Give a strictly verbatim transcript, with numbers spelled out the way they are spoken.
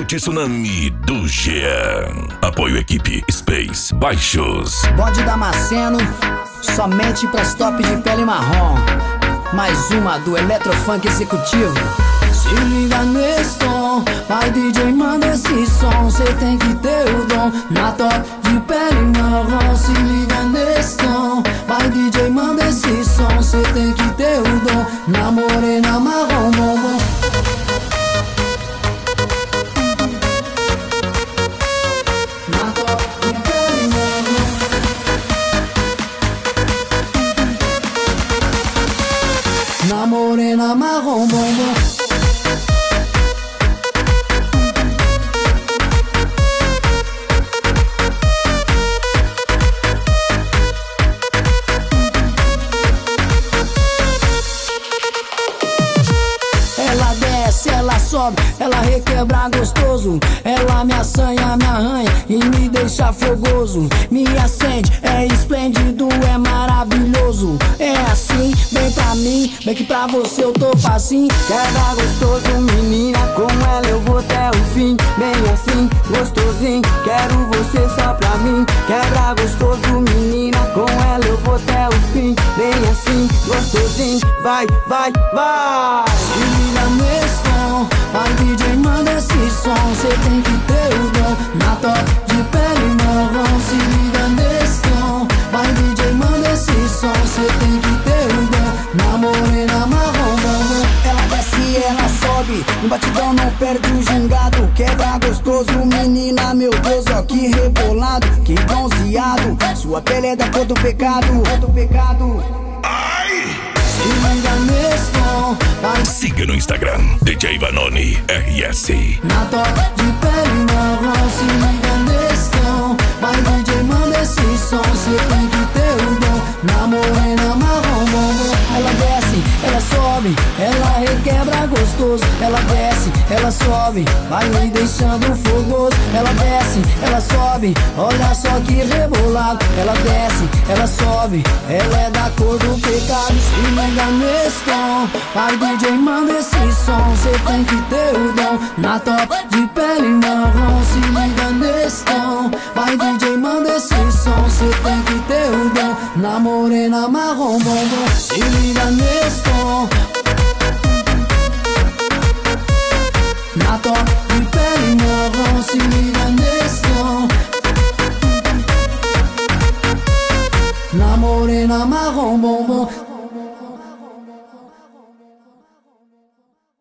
Tsunami do Jean. Apoio equipe Space Baixos. Bode Damasceno, somente pras top de pele marrom. Mais uma do Eletrofunk Executivo. Se liga nesse tom, vai D J, manda esse som. Cê tem que ter o dom na top de pele marrom. Se liga nesse tom, vai D J, manda esse som. Cê tem que ter o dom na morena marrom, bombom. Na top de pele marrom. Na morena marrom, bombom. Ela desce, ela sobe, ela requebra gostoso. Ela me assanha, me arranha e me deixa fogoso. Me acende, é esplêndido, é maravilhoso. É assim, vem pra mim, vem que pra você eu tô facinho. Quebra gostoso, menina, com ela eu vou até o fim. Bem assim, gostosinho, quero você só pra mim. Quebra gostoso, menina, com ela eu vou até o fim. Bem assim, gostosinho, vai, vai, vai. Se liga nesse tom, vai D J, manda esse som. Cê tem que ter o dom na top de pele marrom. Se liga nesse tom, vai D J, manda esse som. Cê tem que ter o dom na morena marrom, bombom. Ela desce, ela sobe, no batidão não perde o gingado. Quebra gostoso, menina, meu Deus, ó que rebolado, que bronzeado. Sua pele é da cor do pecado, cor do pecado. Se liga nesse tom, vai. Siga no Instagram D J Vanoni R S. Na top de pele marrom. Se liga nesse tom, vai D J, manda esse som. Cê tem que ter o dom na morena marrom, bombom. Ela desce, ela sobe, ela requebra gostoso. Ela desce, ela sobe, vai me deixando fogoso. Ela desce, ela sobe, olha só que rebolado. Ela desce, ela sobe, ela é da cor do pecado. Se liga nesse tom, vai D J, manda esse som. Cê tem que ter o dom na top de pele marrom. Se liga nesse tom, vai D J, manda esse som. Cê tem que ter o dom na morena marrom, bombom. Se liga nesse